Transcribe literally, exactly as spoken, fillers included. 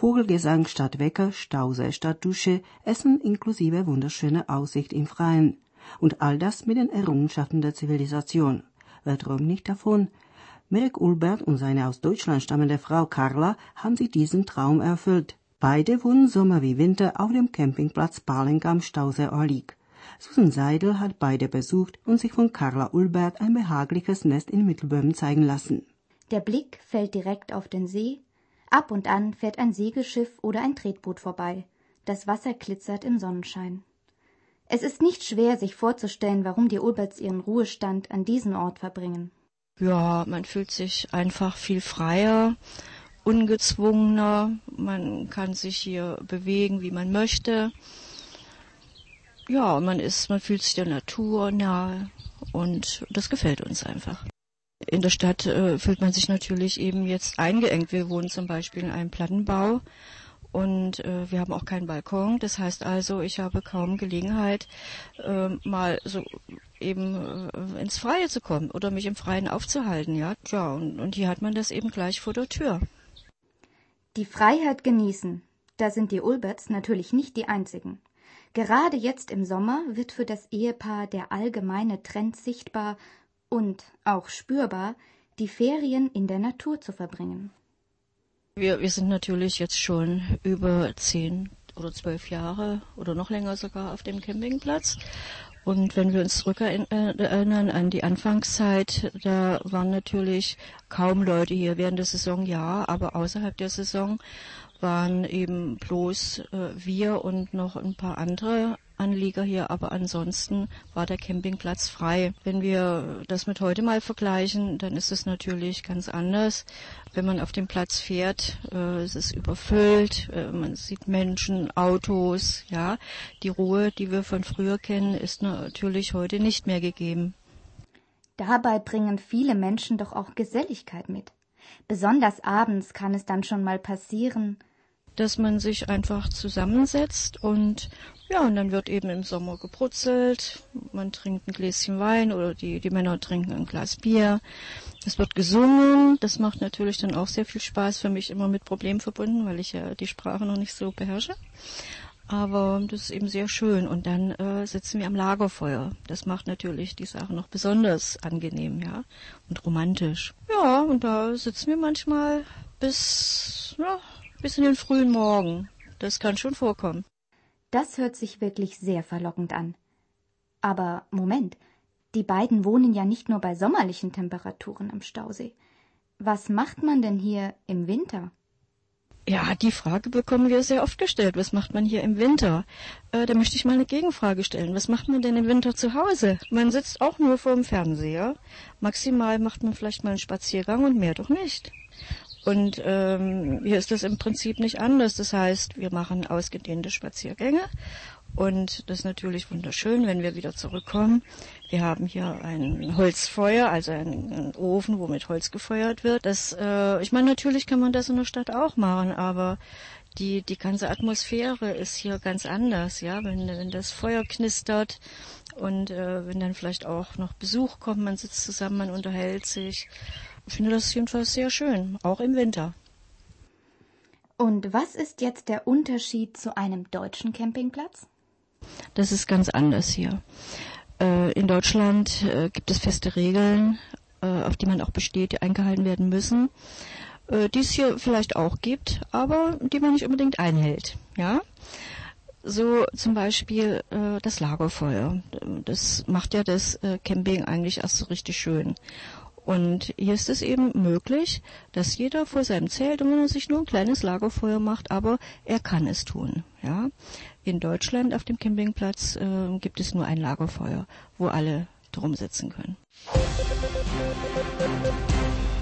Vogelgesang statt Wecker, Stausee statt Dusche, Essen inklusive wunderschöner Aussicht im Freien. Und all das mit den Errungenschaften der Zivilisation. Wer träumt nicht davon? Mirek Ulbert und seine aus Deutschland stammende Frau Carla haben sich diesen Traum erfüllt. Beide wohnen Sommer wie Winter auf dem Campingplatz Palenka am Stausee Orlik. Susan Seidel hat beide besucht und sich von Carla Ulbert ein behagliches Nest in Mittelböhmen zeigen lassen. Der Blick fällt direkt auf den See. Ab und an fährt ein Segelschiff oder ein Tretboot vorbei. Das Wasser glitzert im Sonnenschein. Es ist nicht schwer, sich vorzustellen, warum die Ulberts ihren Ruhestand an diesem Ort verbringen. Ja, man fühlt sich einfach viel freier, ungezwungener. Man kann sich hier bewegen, wie man möchte. Ja, man ist, man fühlt sich der Natur nahe und das gefällt uns einfach. In der Stadt äh, fühlt man sich natürlich eben jetzt eingeengt. Wir wohnen zum Beispiel in einem Plattenbau und äh, wir haben auch keinen Balkon. Das heißt also, ich habe kaum Gelegenheit, äh, mal so eben äh, ins Freie zu kommen oder mich im Freien aufzuhalten. Ja, ja und, und hier hat man das eben gleich vor der Tür. Die Freiheit genießen, da sind die Ulberts natürlich nicht die einzigen. Gerade jetzt im Sommer wird für das Ehepaar der allgemeine Trend sichtbar und auch spürbar, die Ferien in der Natur zu verbringen. Wir, wir sind natürlich jetzt schon über zehn oder zwölf Jahre oder noch länger sogar auf dem Campingplatz. Und wenn wir uns zurückerinnern an die Anfangszeit, da waren natürlich kaum Leute hier während der Saison, ja, aber außerhalb der Saison waren eben bloß äh, wir und noch ein paar andere Anlieger hier, aber ansonsten war der Campingplatz frei. Wenn wir das mit heute mal vergleichen, dann ist es natürlich ganz anders. Wenn man auf dem Platz fährt, äh, es ist überfüllt, äh, man sieht Menschen, Autos, ja. Die Ruhe, die wir von früher kennen, ist natürlich heute nicht mehr gegeben. Dabei bringen viele Menschen doch auch Geselligkeit mit. Besonders abends kann es dann schon mal passieren, dass man sich einfach zusammensetzt und ja, und dann wird eben im Sommer gebrutzelt, man trinkt ein Gläschen Wein oder die, die Männer trinken ein Glas Bier. Es wird gesungen, das macht natürlich dann auch sehr viel Spaß, für mich immer mit Problemen verbunden, weil ich ja die Sprache noch nicht so beherrsche. Aber das ist eben sehr schön. Und dann äh, sitzen wir am Lagerfeuer. Das macht natürlich die Sache noch besonders angenehm, ja, und romantisch. Ja, und da sitzen wir manchmal bis, ja, bis in den frühen Morgen. Das kann schon vorkommen. Das hört sich wirklich sehr verlockend an. Aber Moment, die beiden wohnen ja nicht nur bei sommerlichen Temperaturen am Stausee. Was macht man denn hier im Winter? Ja, die Frage bekommen wir sehr oft gestellt. Was macht man hier im Winter? Äh, da möchte ich mal eine Gegenfrage stellen. Was macht man denn im Winter zu Hause? Man sitzt auch nur vor dem Fernseher. Maximal macht man vielleicht mal einen Spaziergang und mehr doch nicht. Und ähm, hier ist das im Prinzip nicht anders. Das heißt, wir machen ausgedehnte Spaziergänge und das ist natürlich wunderschön, wenn wir wieder zurückkommen. Wir haben hier ein Holzfeuer, also einen, einen Ofen, wo mit Holz gefeuert wird. Das, äh, ich meine, natürlich kann man das in der Stadt auch machen, aber die die ganze Atmosphäre ist hier ganz anders, ja, wenn wenn das Feuer knistert und äh, wenn dann vielleicht auch noch Besuch kommt, man sitzt zusammen, man unterhält sich. Ich finde das jedenfalls sehr schön, auch im Winter. Und was ist jetzt der Unterschied zu einem deutschen Campingplatz? Das ist ganz anders hier. Äh, in Deutschland äh, gibt es feste Regeln, äh, auf die man auch besteht, die eingehalten werden müssen, äh, die es hier vielleicht auch gibt, aber die man nicht unbedingt einhält. Ja? So zum Beispiel äh, das Lagerfeuer. Das macht ja das äh, Camping eigentlich erst so richtig schön. Und hier ist es eben möglich, dass jeder vor seinem Zelt, und wenn er sich nur ein kleines Lagerfeuer macht, aber er kann es tun. Ja? In Deutschland auf dem Campingplatz äh, gibt es nur ein Lagerfeuer, wo alle drum sitzen können.